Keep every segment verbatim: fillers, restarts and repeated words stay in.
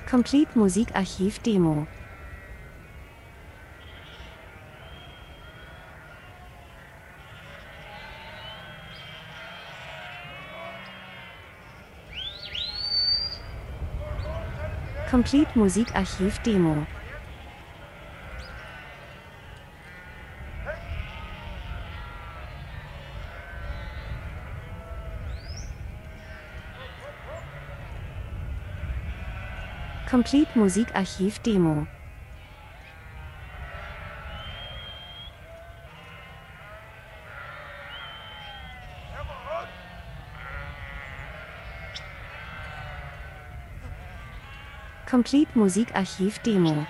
Complete Musikarchiv Demo. Complete Musikarchiv Demo. Complete Musikarchiv Demo. Complete Musikarchiv Demo.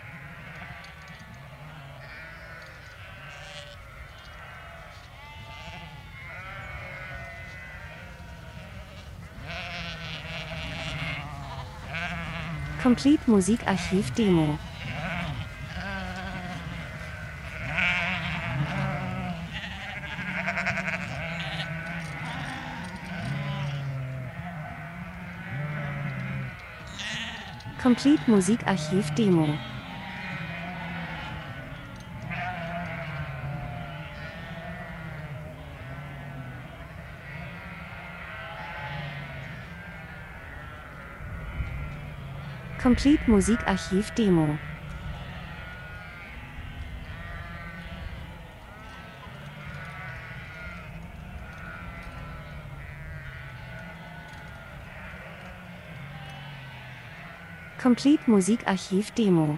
Complete Musikarchiv Demo. Complete Musikarchiv Demo. Complete Musikarchiv Demo. Complete Musikarchiv Demo.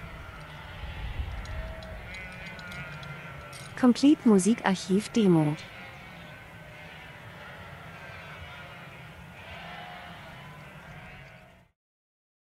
Complete Musikarchiv Demo.